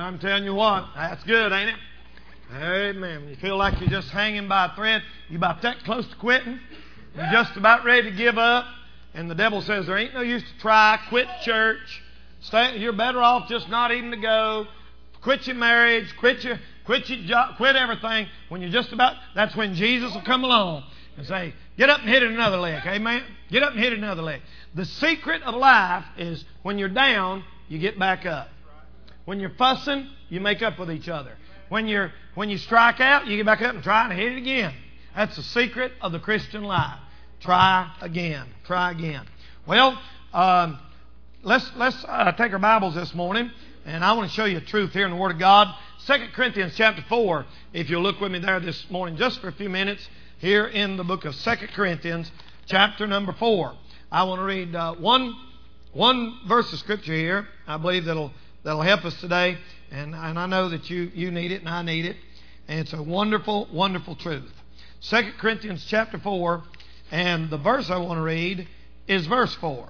I'm telling you what, that's good, ain't it? Amen. You feel like you're just hanging by a thread. You're about that close to quitting. You're just about ready to give up. And the devil says there ain't no use to try. Quit church. You're better off just not even to go. Quit your marriage. Quit your job. Quit everything. When you're just about, that's when Jesus will come along and say, get up and hit it another leg. Amen? Get up and hit it another leg. The secret of life is when you're down, you get back up. When you're fussing, you make up with each other. When you strike out, you get back up and try and hit it again. That's the secret of the Christian life. Try again. Try again. Well, let's take our Bibles this morning, and I want to show you a truth here in the Word of God. 2 Corinthians chapter 4, if you'll look with me there this morning just for a few minutes, here in the book of 2 Corinthians chapter number 4. I want to read one verse of Scripture here. I believe that'll help us today. And I know that you need it and I need it. And it's a wonderful, wonderful truth. 2 Corinthians chapter 4, and the verse I want to read is verse 4.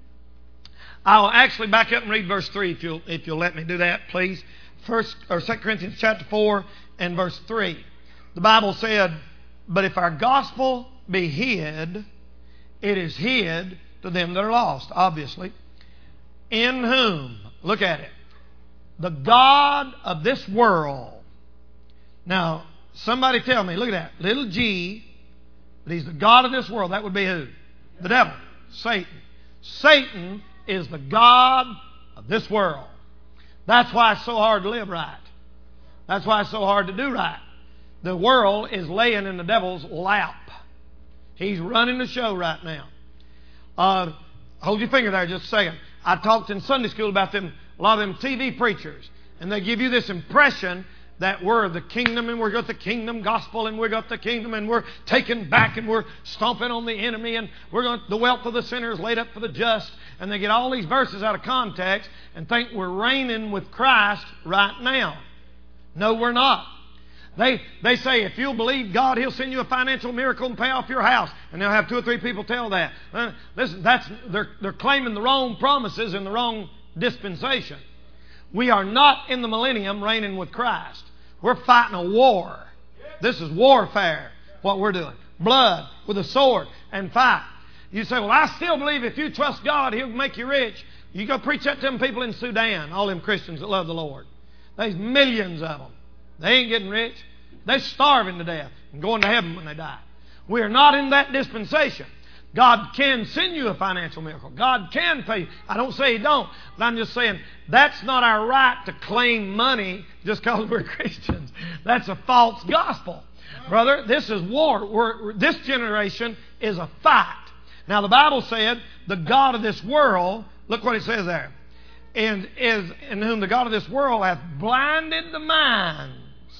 I'll actually back up and read verse 3 if you'll let me do that, please. 2 Corinthians chapter 4 and verse 3. The Bible said, but if our gospel be hid, it is hid to them that are lost, obviously. In whom, look at it, the God of this world. Now, somebody tell me, look at that. Little g, but he's the God of this world. That would be who? The devil. Satan. Satan is the God of this world. That's why it's so hard to live right. That's why it's so hard to do right. The world is laying in the devil's lap. He's running the show right now. Hold your finger there just a second. I talked in Sunday school about them. A lot of them TV preachers, and they give you this impression that we're the kingdom and we've got the kingdom gospel and we've got the kingdom and we're taking back and we're stomping on the enemy and the wealth of the sinner is laid up for the just. And they get all these verses out of context and think we're reigning with Christ right now. No, we're not. They say if you'll believe God, He'll send you a financial miracle and pay off your house. And they'll have 2 or 3 people tell that. Listen, they're claiming the wrong promises in the wrong dispensation. We are not in the millennium reigning with Christ. We're fighting a war. This is warfare, what we're doing. Blood with a sword and fight. You say, well, I still believe if you trust God, He'll make you rich. You go preach that to them people in Sudan, all them Christians that love the Lord. There's millions of them. They ain't getting rich. They're starving to death and going to heaven when they die. We are not in that dispensation. God can send you a financial miracle. God can pay you. I don't say He don't, but I'm just saying that's not our right to claim money just because we're Christians. That's a false gospel. Brother, this is war. This generation is a fight. Now the Bible said the God of this world, look what it says there, and is in whom the God of this world hath blinded the minds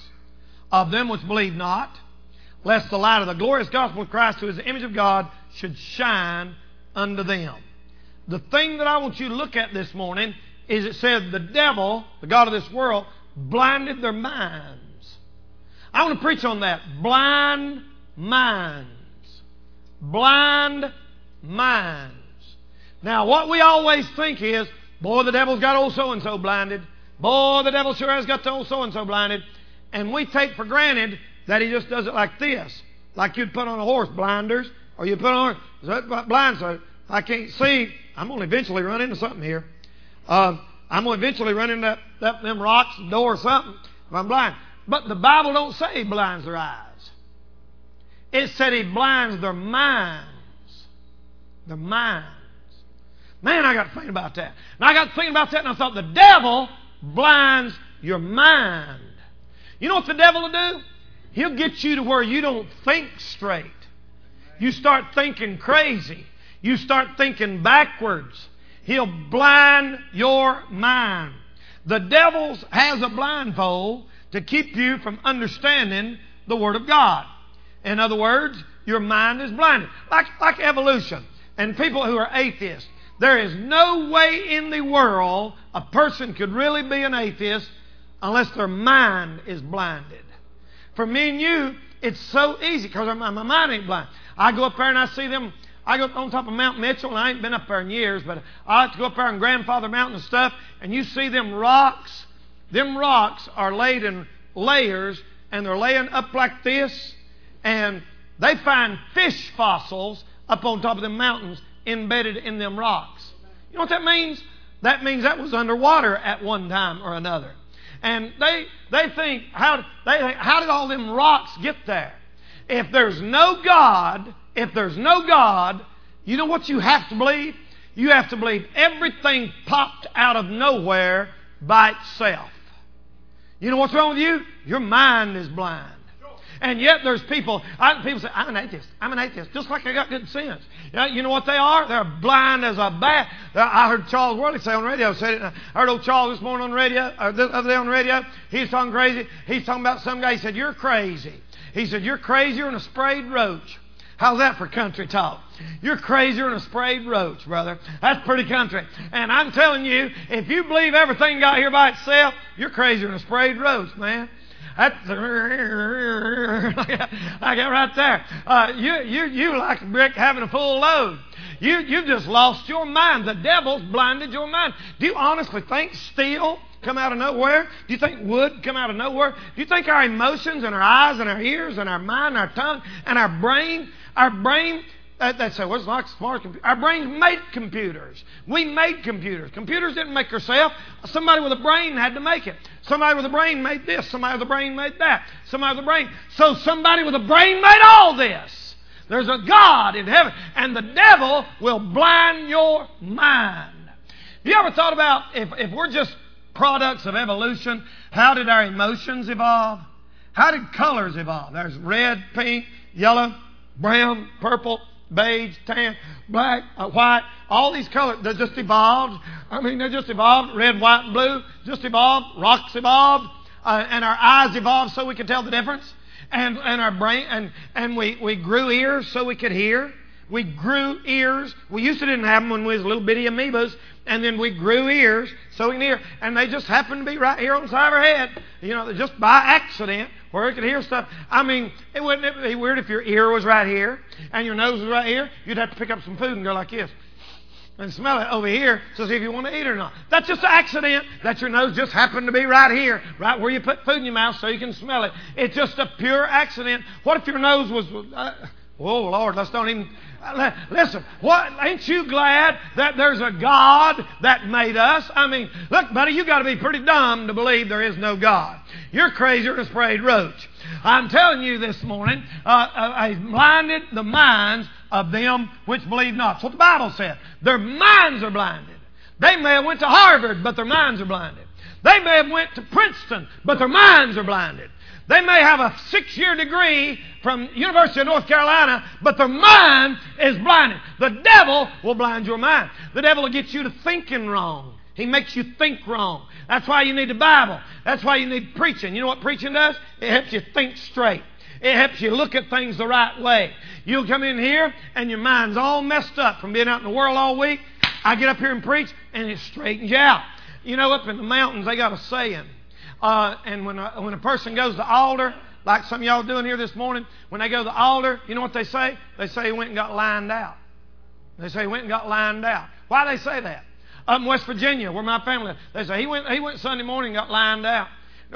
of them which believe not, lest the light of the glorious gospel of Christ, who is the image of God, should shine unto them. The thing that I want you to look at this morning is it said the devil, the God of this world, blinded their minds. I want to preach on that. Blind minds. Blind minds. Now, what we always think is, boy, the devil's got old so-and-so blinded. Boy, the devil sure has got the old so-and-so blinded. And we take for granted that he just does it like this. Like you'd put on a horse blinders, or you put on blind, so I can't see. I'm going to eventually run into something here. I'm going to eventually run into them rocks, door or something if I'm blind. But the Bible don't say He blinds their eyes. It said He blinds their minds. Their minds. Man, I got to think about that. And I got to think about that and I thought the devil blinds your mind. You know what the devil will do? He'll get you to where you don't think straight. You start thinking crazy. You start thinking backwards. He'll blind your mind. The devil has a blindfold to keep you from understanding the Word of God. In other words, your mind is blinded. Like evolution. And people who are atheists. There is no way in the world a person could really be an atheist unless their mind is blinded. For me and you, it's so easy because my mind ain't blind. I go up there and I see them. I go on top of Mount Mitchell, and I ain't been up there in years, but I like to go up there on Grandfather Mountain and stuff, and you see them rocks them rocks are laid in layers, and they're laying up like this, and they find fish fossils up on top of them mountains embedded in them rocks. You know what that means? That means that was underwater at one time or another. And they think, how did all them rocks get there? If there's no God, you know what you have to believe? You have to believe everything popped out of nowhere by itself. You know what's wrong with you? Your mind is blind. And yet there's people say, I'm an atheist, just like they got good sense. You know what they are? They're blind as a bat. I heard Charles Worley say on radio, I heard old Charles this morning on radio, or the other day on radio, he's talking crazy. He's talking about some guy, he said, you're crazy. He said, you're crazier than a sprayed roach. How's that for country talk? You're crazier than a sprayed roach, brother. That's pretty country. And I'm telling you, if you believe everything got here by itself, you're crazier than a sprayed roach, man. That's I got right there. You like a brick having a full load. You've just lost your mind. The devil's blinded your mind. Do you honestly think steel come out of nowhere? Do you think wood come out of nowhere? Do you think our emotions and our eyes and our ears and our mind and our tongue and our brain, they say, what's like smart computer? Our brains made computers. We made computers. Computers didn't make themselves. Somebody with a brain had to make it. Somebody with a brain made this. Somebody with a brain made that. Somebody with a brain. So somebody with a brain made all this. There's a God in heaven. And the devil will blind your mind. Have you ever thought about if we're just products of evolution, how did our emotions evolve? How did colors evolve? There's red, pink, yellow, brown, purple, beige, tan, black, white, all these colors, they just evolved. They just evolved. Red, white, and blue just evolved. Rocks evolved. And our eyes evolved so we could tell the difference. And our brain, and we grew ears so we could hear. We grew ears. We used to didn't have them when we was little bitty amoebas. And then we grew ears so we can hear. And they just happened to be right here on the side of our head. Just by accident, where we could hear stuff. It wouldn't be weird if your ear was right here and your nose was right here. You'd have to pick up some food and go like this and smell it over here to see if you want to eat it or not. That's just an accident that your nose just happened to be right here, right where you put food in your mouth so you can smell it. It's just a pure accident. What if your nose was... oh, Lord, let's don't even... Listen, ain't you glad that there's a God that made us? Look, buddy, you got to be pretty dumb to believe there is no God. You're crazier than a sprayed roach. I'm telling you this morning, I blinded the minds of them which believe not. That's what the Bible said. Their minds are blinded. They may have went to Harvard, but their minds are blinded. They may have went to Princeton, but their minds are blinded. They may have a 6-year degree from University of North Carolina, but their mind is blinded. The devil will blind your mind. The devil will get you to thinking wrong. He makes you think wrong. That's why you need the Bible. That's why you need preaching. You know what preaching does? It helps you think straight. It helps you look at things the right way. You'll come in here and your mind's all messed up from being out in the world all week. I get up here and preach and it straightens you out. Up in the mountains they got a saying. And when a person goes to the altar, like some of y'all doing here this morning, when they go to the altar, you know what they say? They say he went and got lined out. They say he went and got lined out. Why do they say that? Up in West Virginia, where my family is, they say he went Sunday morning and got lined out.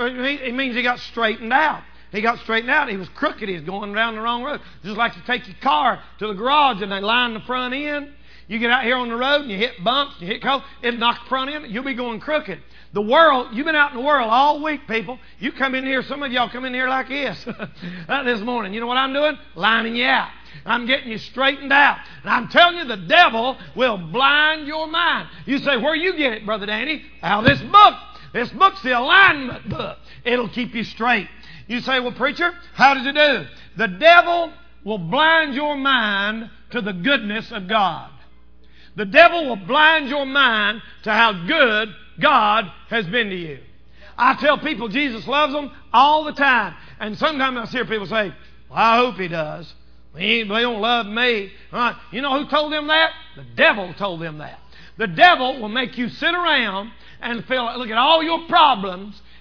It means he got straightened out. He got straightened out. He was crooked. He was going down the wrong road. Just like you take your car to the garage and they line the front end. You get out here on the road and you hit bumps, you hit cold, it'll knock the front end, you'll be going crooked. The world, you've been out in the world all week, people. You come in here, some of y'all come in here like this this morning. You know what I'm doing? Lining you out. I'm getting you straightened out. And I'm telling you, the devil will blind your mind. You say, where you get it, Brother Danny? Out of this book. This book's the alignment book. It'll keep you straight. You say, well, preacher, how does it do? The devil will blind your mind to the goodness of God. The devil will blind your mind to how good God has been to you. I tell people Jesus loves them all the time. And sometimes I hear people say, well, I hope he does. They don't love me. You know who told them that? The devil told them that. The devil will make you sit around and look at all your problems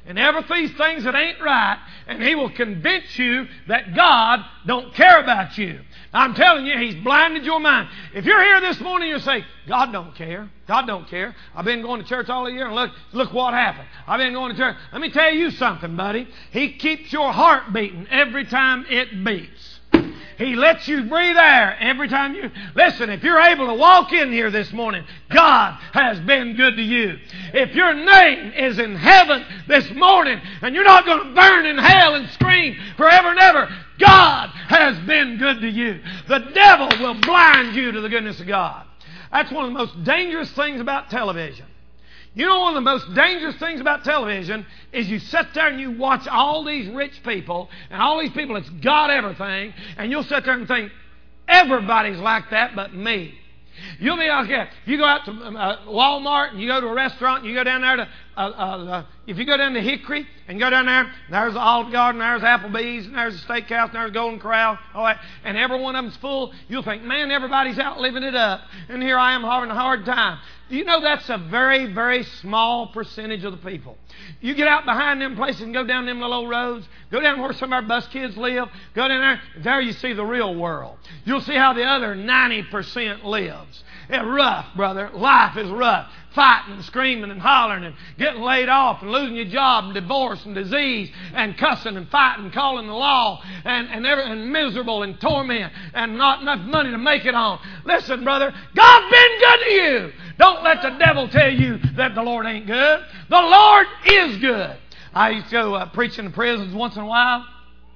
and every things that ain't right, and he will convince you that God don't care about you. I'm telling you, he's blinded your mind. If you're here this morning, you say, God don't care. God don't care. I've been going to church all the year, and look what happened. I've been going to church. Let me tell you something, buddy. He keeps your heart beating every time it beats. He lets you breathe air every time you... Listen, if you're able to walk in here this morning, God has been good to you. If your name is in heaven this morning and you're not going to burn in hell and scream forever and ever, God has been good to you. The devil will blind you to the goodness of God. That's one of the most dangerous things about television. You know, one of the most dangerous things about television is you sit there and you watch all these rich people and all these people that's got everything, and you'll sit there and think, everybody's like that but me. You'll be like that. You go out to Walmart and you go to a restaurant and you go down there to, if you go down to Hickory and go down there, there's the Olive Garden, there's Applebee's, and there's the Steakhouse, and there's Golden Corral, all that, and every one of them's full. You'll think, man, everybody's out living it up, and here I am having a hard time. You know that's a very, very small percentage of the people. You get out behind them places and go down them little old roads, go down where some of our bus kids live, go down there you see the real world. You'll see how the other 90% lives. It's rough, brother. Life is rough. Fighting and screaming and hollering and getting laid off and losing your job and divorce and disease and cussing and fighting and calling the law and miserable and torment and not enough money to make it on. Listen, brother, God's been good to you. Don't let the devil tell you that the Lord ain't good. The Lord is good. I used to go preach in the prisons once in a while.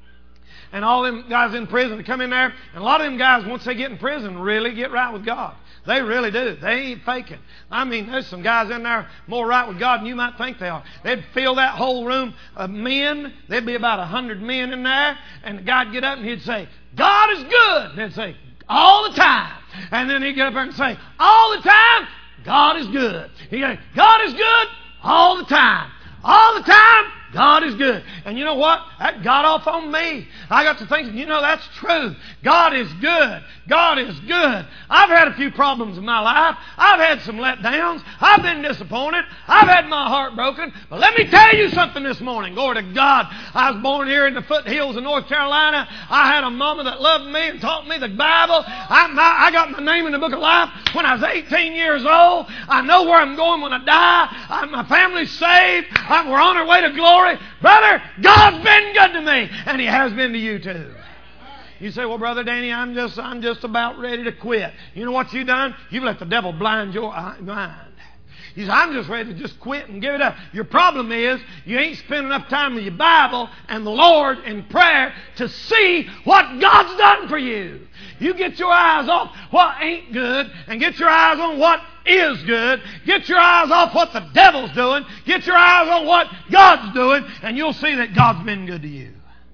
And all them guys in prison, they come in there, and a lot of them guys, once they get in prison, really get right with God. They really do. They ain't faking. I mean, there's some guys in there more right with God than you might think they are. They'd fill that whole room of men. There'd be about 100 men in there, and the guy'd get up and he'd say, God is good. And they'd say, all the time. And then he'd get up there and say, all the time, God is good. He'd go, God is good all the time. All the time, God is good. And you know what? That got off on me. I got to thinking, you know, that's true. God is good. God is good. I've had a few problems in my life. I've had some letdowns. I've been disappointed. I've had my heart broken. But let me tell you something this morning. Glory to God. I was born here in the foothills of North Carolina. I had a mama that loved me and taught me the Bible. I got my name in the book of life when I was 18 years old. I know where I'm going when I die. My family's saved. We're on our way to glory. Brother, God's been good to me, and He has been to you too. You say, well, Brother Danny, I'm just about ready to quit. You know what you've done? You've let the devil blind your mind. You say, I'm just ready to just quit and give it up. Your problem is you ain't spent enough time with your Bible and the Lord in prayer to see what God's done for you. You get your eyes off what ain't good and get your eyes on what is good. Get your eyes off what the devil's doing. Get your eyes on what God's doing, and you'll see that God's been good to you.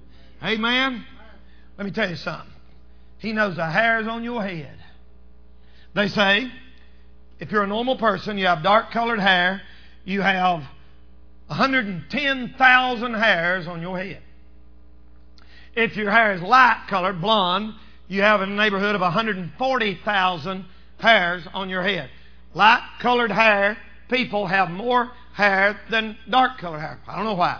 Amen? Let me tell you something. He knows the hairs on your head. They say, if you're a normal person, you have dark-colored hair, you have 110,000 hairs on your head. If your hair is light-colored, blonde, you have in the neighborhood of 140,000 hairs on your head. Light-colored hair, people have more hair than dark-colored hair. I don't know why.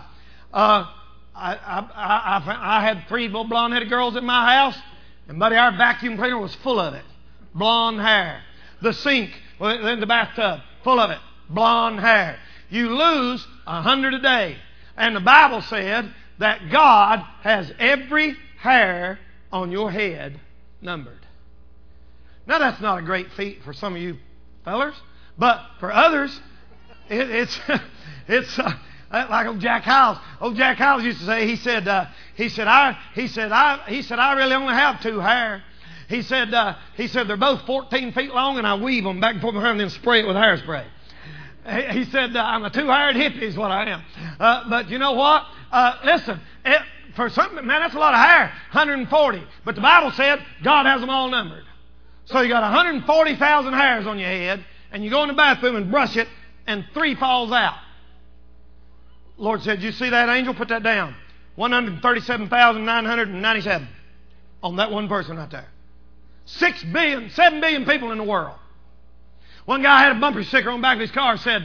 I had 3 little blonde-headed girls in my house, and buddy, our vacuum cleaner was full of it. Blonde hair. The sink in the bathtub, full of it. Blonde hair. You lose 100 a day. And the Bible said that God has every hair on your head numbered. Now that's not a great feat for some of you fellers, but for others, it's like old Jack Howells. Old Jack Howells used to say, he said, I really only have 2 hair. He said they're both 14 feet long, and I weave them back and forth behind them and spray it with hairspray. He said, I'm a 2-haired hippie is what I am. But you know what? Listen, for something, man, that's a lot of hair, 140. But the Bible said God has them all numbered. So you got 140,000 hairs on your head, and you go in the bathroom and brush it, and 3 falls out. The Lord said, you see that, angel? Put that down. 137,997 on that one person right there. 7 billion people in the world. One guy had a bumper sticker on the back of his car that said,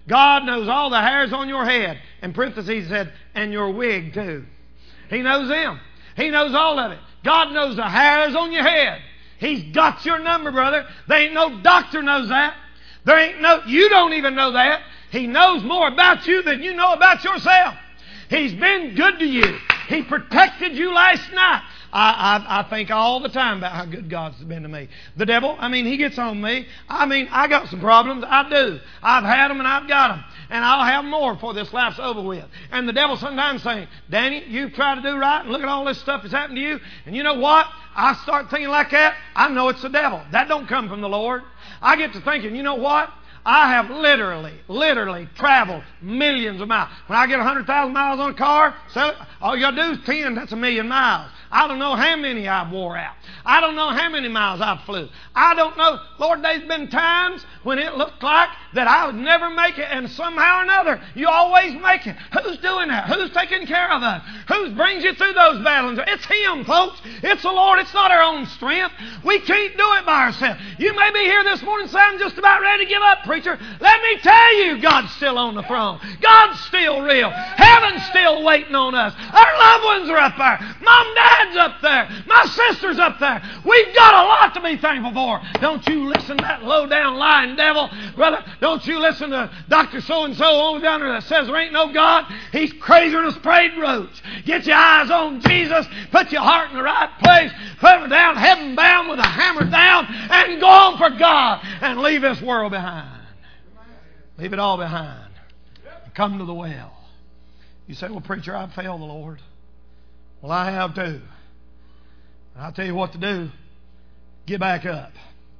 God knows all the hairs on your head. In parentheses, he said, and your wig too. He knows them. He knows all of it. God knows the hairs on your head. He's got your number, brother. There ain't no doctor knows that. You don't even know that. He knows more about you than you know about yourself. He's been good to you. He protected you last night. I think all the time about how good God's been to me. The devil, he gets on me. I got some problems. I do. I've had them and I've got them. And I'll have more before this life's over with. And the devil sometimes saying, Danny, you've tried to do right and look at all this stuff that's happened to you. And you know what? I start thinking like that. I know it's the devil. That don't come from the Lord. I get to thinking, you know what? I have literally traveled millions of miles. When I get 100,000 miles on a car, all you got to do is 10. That's 1,000,000 miles. I don't know how many I've wore out. I don't know how many miles I've flew. I don't know. Lord, there's been times when it looked like that I would never make it, and somehow or another, you always make it. Who's doing that? Who's taking care of us? Who brings you through those battles? It's Him, folks. It's the Lord. It's not our own strength. We can't do it by ourselves. You may be here this morning saying, I'm just about ready to give up, preacher. Let me tell you, God's still on the throne. God's still real. Heaven's still waiting on us. Our loved ones are up there. Mom, Dad's up there. My sister's up there. We've got a lot to be thankful for. Don't you listen to that low-down lying devil. Brother, don't you listen to Dr. So-and-so over down there that says there ain't no God. He's crazier than a sprayed roach. Get your eyes on Jesus. Put your heart in the right place. Put it down heaven bound with a hammer down and go on for God and leave this world behind. Leave it all behind. Come to the well. You say, well, preacher, I've failed the Lord. Well, I have too. I'll tell you what to do. Get back up.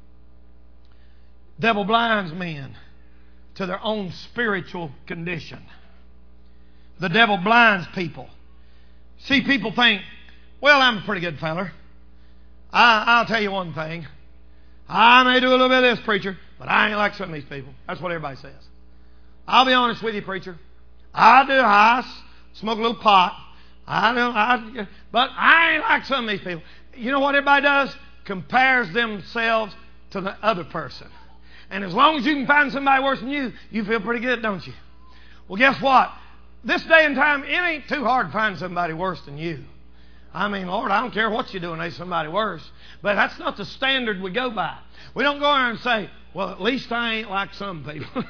Devil blinds men to their own spiritual condition. The devil blinds people. See, people think, well, I'm a pretty good feller. I'll tell you one thing. I may do a little bit of this, preacher, but I ain't like some of these people. That's what everybody says. I'll be honest with you, preacher. I smoke a little pot. But I ain't like some of these people. You know what everybody does? Compares themselves to the other person. And as long as you can find somebody worse than you, you feel pretty good, don't you? Well, guess what? This day and time, it ain't too hard to find somebody worse than you. Lord, I don't care what you're doing, there's somebody worse. But that's not the standard we go by. We don't go around and say, well, at least I ain't like some people.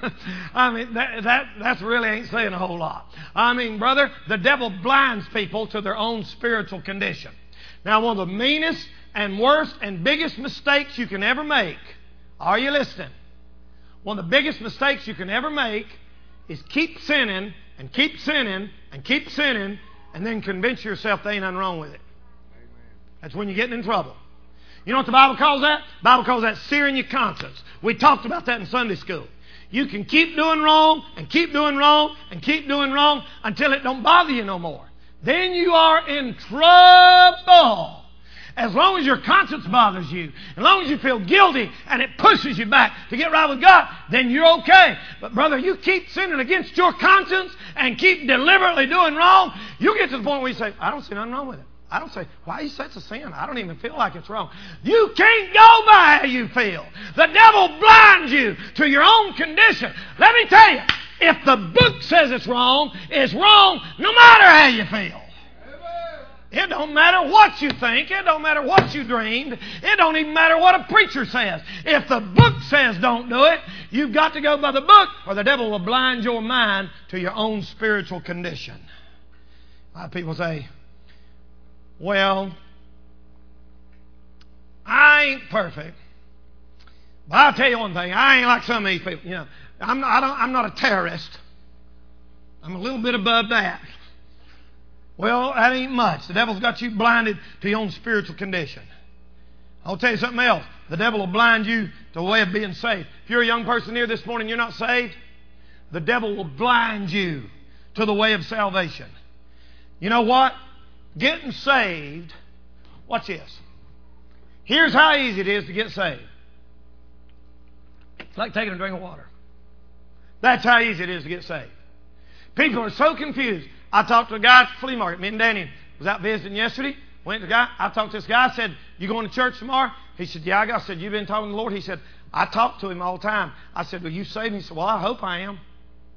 That really ain't saying a whole lot. Brother, the devil blinds people to their own spiritual condition. Now, one of the meanest and worst and biggest mistakes you can ever make, are you listening? One of the biggest mistakes you can ever make is keep sinning and keep sinning and keep sinning and then convince yourself there ain't nothing wrong with it. That's when you're getting in trouble. You know what the Bible calls that? The Bible calls that searing your conscience. We talked about that in Sunday school. You can keep doing wrong and keep doing wrong and keep doing wrong until it don't bother you no more. Then you are in trouble. As long as your conscience bothers you, as long as you feel guilty and it pushes you back to get right with God, then you're okay. But brother, you keep sinning against your conscience and keep deliberately doing wrong, you get to the point where you say, I don't see nothing wrong with it. I don't say, why you say it's a sin? I don't even feel like it's wrong. You can't go by how you feel. The devil blinds you to your own condition. Let me tell you, if the book says it's wrong no matter how you feel. It don't matter what you think. It don't matter what you dreamed. It don't even matter what a preacher says. If the book says don't do it, you've got to go by the book or the devil will blind your mind to your own spiritual condition. A lot of people say, well, I ain't perfect. But I'll tell you one thing. I ain't like some of these people. You know, I'm not a terrorist. I'm a little bit above that. Well, that ain't much. The devil's got you blinded to your own spiritual condition. I'll tell you something else. The devil will blind you to the way of being saved. If you're a young person here this morning and you're not saved, the devil will blind you to the way of salvation. You know what? Getting saved, watch this. Here's how easy it is to get saved. It's like taking a drink of water. That's how easy it is to get saved. People are so confused. I talked to a guy at the flea market. Me and Danny was out visiting yesterday. Went to the guy. I talked to this guy. I said, you going to church tomorrow? He said, yeah, I got. I said, you been talking to the Lord? He said, I talk to him all the time. I said, well, you saved? He said, well, I hope I am.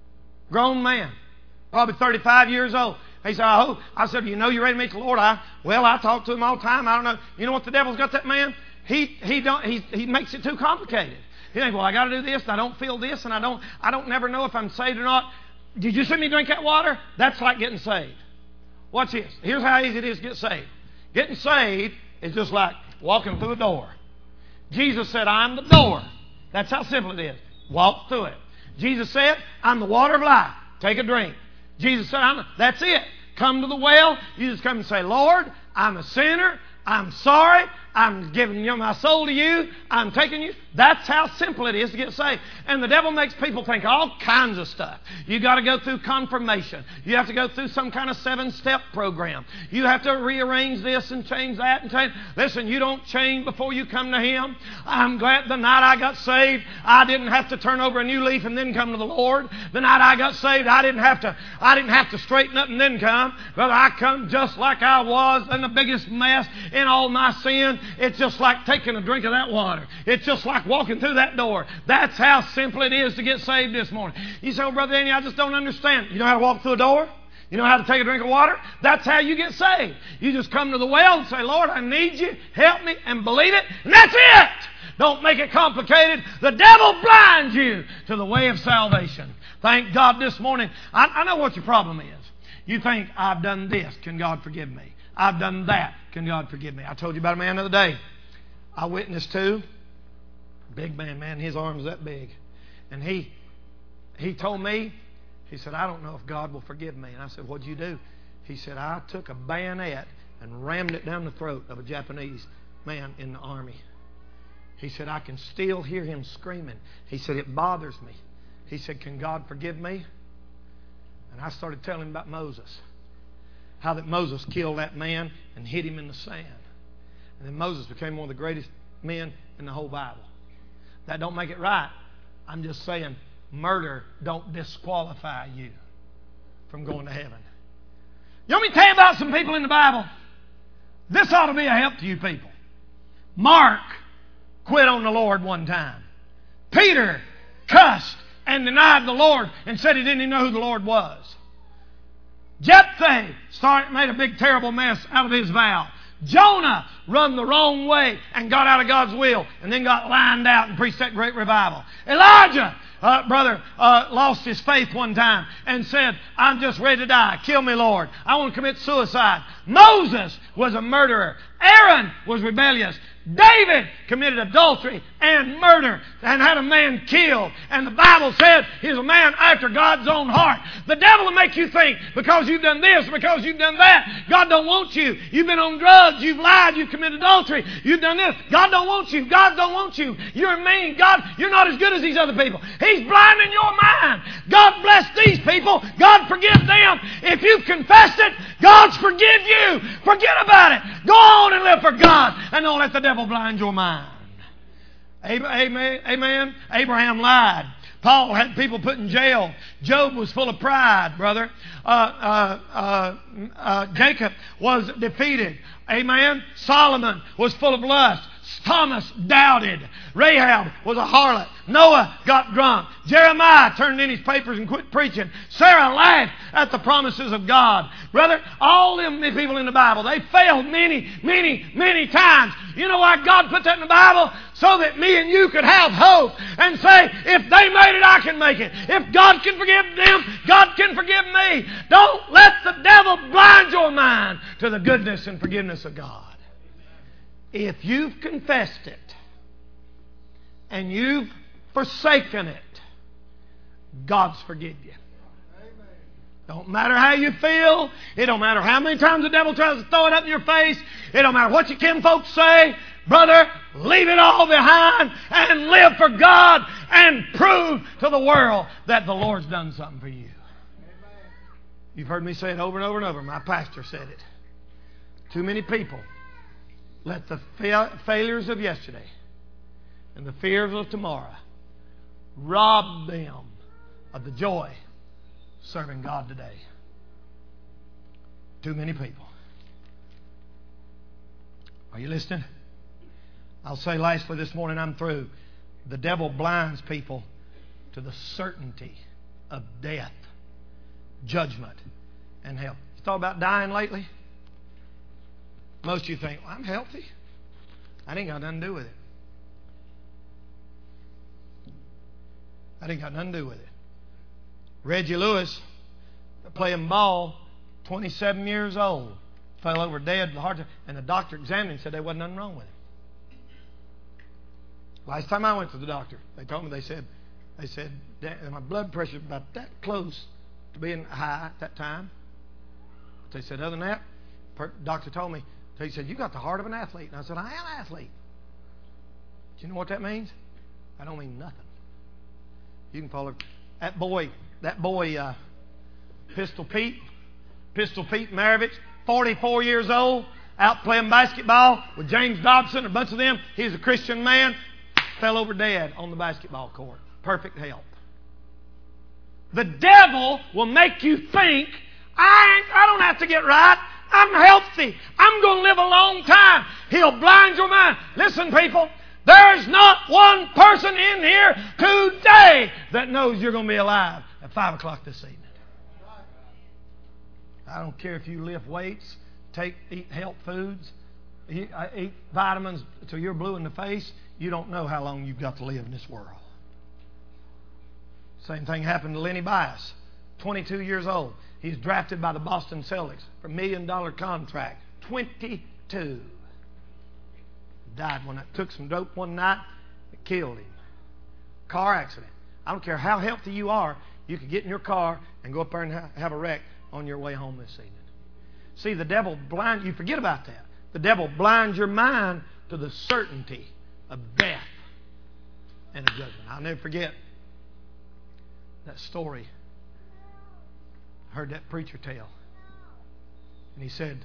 Grown man. Probably 35 years old. He said, I said, you know you're ready to meet the Lord? I talk to him all the time. I don't know. You know what the devil's got that man? He makes it too complicated. He thinks, well, I got to do this, and I don't feel this, and I don't never know if I'm saved or not. Did you see me drink that water? That's like getting saved. Watch this. Here's how easy it is to get saved. Getting saved is just like walking through a door. Jesus said, I'm the door. That's how simple it is. Walk through it. Jesus said, I'm the water of life. Take a drink. Jesus said, that's it. Come to the well. You just come and say, Lord, I'm a sinner. I'm sorry. I'm giving my soul to you. I'm taking you. That's how simple it is to get saved. And the devil makes people think all kinds of stuff. You got to go through confirmation. You have to go through some kind of 7-step program. You have to rearrange this and change that and change. Listen, you don't change before you come to Him. I'm glad the night I got saved, I didn't have to turn over a new leaf and then come to the Lord. The night I got saved, I didn't have to straighten up and then come. But I come just like I was in the biggest mess in all my sin. It's just like taking a drink of that water. It's just like walking through that door. That's how simple it is to get saved this morning. You say, well, Brother Danny, I just don't understand. You know how to walk through a door? You know how to take a drink of water? That's how you get saved. You just come to the well and say, Lord, I need you. Help me, and believe it. And that's it. Don't make it complicated. The devil blinds you to the way of salvation. Thank God this morning. I know what your problem is. You think, I've done this. Can God forgive me? I've done that. Can God forgive me? I told you about a man the other day I witnessed to. Big man, his arms that big. And he told me, he said, I don't know if God will forgive me. And I said, what'd you do? He said, I took a bayonet and rammed it down the throat of a Japanese man in the army. He said, I can still hear him screaming. He said, it bothers me. He said, can God forgive me? And I started telling him about Moses. How that Moses killed that man and hid him in the sand. And then Moses became one of the greatest men in the whole Bible. That don't make it right. I'm just saying murder don't disqualify you from going to heaven. You want me to tell you about some people in the Bible? This ought to be a help to you people. Mark quit on the Lord one time. Peter cussed and denied the Lord and said he didn't even know who the Lord was. Jephthah made a big terrible mess out of his vow. Jonah run the wrong way and got out of God's will and then got lined out and preached that great revival. Elijah, lost his faith one time and said, I'm just ready to die. Kill me, Lord. I want to commit suicide. Moses was a murderer. Aaron was rebellious. David committed adultery and murder and had a man killed. And the Bible said he's a man after God's own heart. The devil will make you think because you've done this, because you've done that, God don't want you. You've been on drugs, you've lied, you've committed adultery, you've done this. God don't want you. God don't want you. You're mean. God, you're not as good as these other people. He's blinding your mind. God bless these people. God forgive them. If you've confessed it, God's forgive you. Forget about it. Go on and live for God and don't let the devil blind your mind. Amen. Amen. Abraham lied. Paul had people put in jail. Job was full of pride, brother. Jacob was defeated. Amen. Solomon was full of lust. Thomas doubted. Rahab was a harlot. Noah got drunk. Jeremiah turned in his papers and quit preaching. Sarah laughed at the promises of God. Brother, all them people in the Bible, they failed many, many, many times. You know why God put that in the Bible? So that me and you could have hope and say, if they made it, I can make it. If God can forgive them, God can forgive me. Don't let the devil blind your mind to the goodness and forgiveness of God. If you've confessed it and you've forsaken it, God's forgive you. Don't matter how you feel. It don't matter how many times the devil tries to throw it up in your face. It don't matter what your kinfolks say. Brother, leave it all behind and live for God and prove to the world that the Lord's done something for you. You've heard me say it over and over and over. My pastor said it. Too many people let the failures of yesterday and the fears of tomorrow rob them of the joy of serving God today. Too many people. Are you listening? I'll say lastly this morning, I'm through. The devil blinds people to the certainty of death judgment and hell. You thought about dying lately? Most of you think, well, I'm healthy. That ain't got nothing to do with it. That ain't got nothing to do with it. Reggie Lewis, playing ball, 27 years old, fell over dead of the heart attack, and the doctor examined him and said there wasn't nothing wrong with him. Last time I went to the doctor, they told me, they said, my blood pressure was about that close to being high at that time. But they said, other than that, doctor told me, he said, you got the heart of an athlete. And I said, I am an athlete. Do you know what that means? That don't mean nothing. You can follow that boy, Pistol Pete Maravich, 44 years old, out playing basketball with James Dobson, a bunch of them. He's a Christian man, fell over dead on the basketball court. Perfect health. The devil will make you think, I don't have to get right. I'm healthy. I'm going to live a long time. He'll blind your mind. Listen, people, there's not one person in here today that knows you're going to be alive at 5 o'clock this evening. I don't care if you lift weights, eat health foods, eat vitamins till you're blue in the face. You don't know how long you've got to live in this world. Same thing happened to Lenny Bias, 22 years old. He's drafted by the Boston Celtics for $1 million contract. 22. Died when I took some dope one night. It killed him. Car accident. I don't care how healthy you are. You could get in your car and go up there and have a wreck on your way home this evening. See, the devil blinds you. Forget about that. The devil blinds your mind to the certainty of death and of judgment. I'll never forget that story. I heard that preacher tell. And he said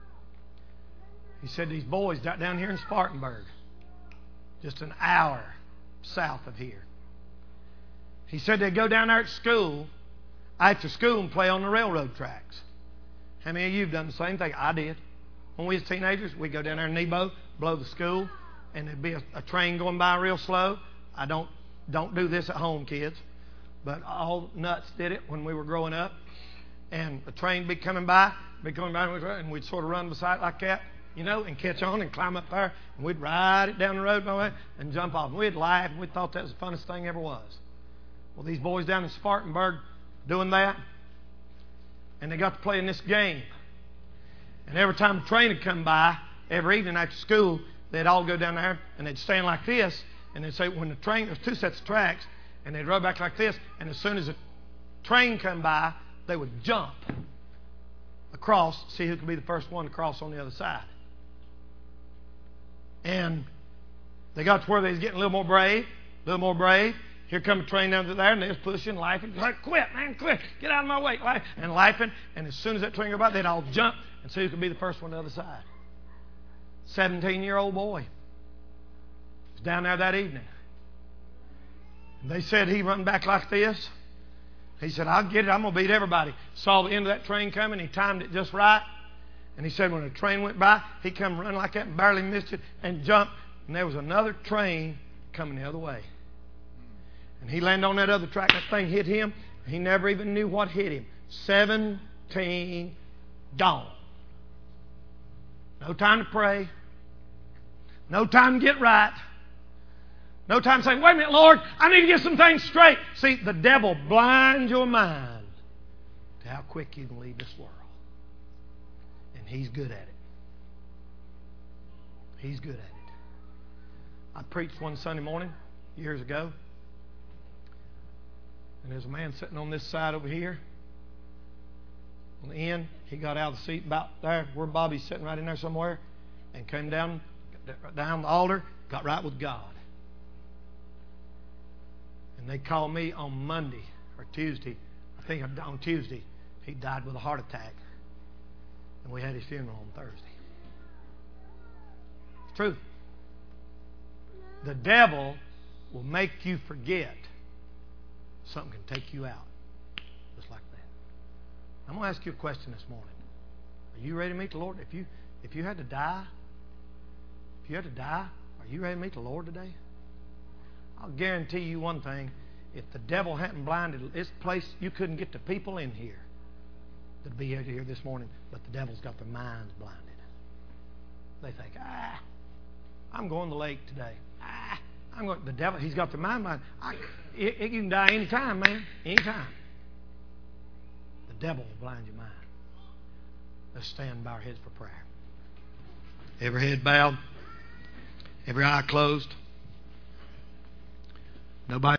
these boys down here in Spartanburg, just an hour south of here. He said they'd go down there at school, after school, and play on the railroad tracks. How many of you have done the same thing? I did. When we was teenagers, we'd go down there in Nebo, blow the school, and there'd be a train going by real slow. I don't do this at home, kids. But all nuts did it when we were growing up. And the train would be coming by, and we'd sort of run beside it like that, and catch on and climb up there. And we'd ride it down the road and jump off. And we'd laugh, and we thought that was the funnest thing ever was. Well, these boys down in Spartanburg doing that, and they got to play in this game. And every time the train would come by, every evening after school, they'd all go down there, and they'd stand like this, and they'd say, when the train, there's two sets of tracks, and they'd rub back like this, and as soon as the train come by, they would jump across, see who could be the first one to cross on the other side. And they got to where they was getting a little more brave. Here come a train down to there, and they was pushing, laughing. Like, quit, man, quit. Get out of my way. And laughing. And as soon as that train go by, they'd all jump and see who could be the first one to the other side. 17-year-old boy was down there that evening. And they said he run back like this. He said, I'll get it. I'm going to beat everybody. Saw the end of that train coming. He timed it just right. And he said when the train went by, he come running like that and barely missed it and jumped. And there was another train coming the other way. And he landed on that other track. That thing hit him. He never even knew what hit him. 17 gone. No time to pray. No time to get right. No time saying, wait a minute, Lord, I need to get some things straight. See, the devil blinds your mind to how quick you can leave this world. And he's good at it. He's good at it. I preached one Sunday morning years ago. And there's a man sitting on this side over here. On the end, he got out of the seat about there where Bobby's sitting right in there somewhere. And came down the altar, got right with God. And they called me on Monday or Tuesday. I think on Tuesday, he died with a heart attack. And we had his funeral on Thursday. It's true. The devil will make you forget something can take you out. Just like that. I'm going to ask you a question this morning. Are you ready to meet the Lord? If you had to die, are you ready to meet the Lord today? I'll guarantee you one thing. If the devil hadn't blinded this place, you couldn't get the people in here to be here this morning, but the devil's got their minds blinded. They think, I'm going to the lake today. I'm going. The devil, he's got their mind blinded. You can die any time, man. Any time. The devil will blind your mind. Let's stand by our heads for prayer. Every head bowed, every eye closed. Nobody.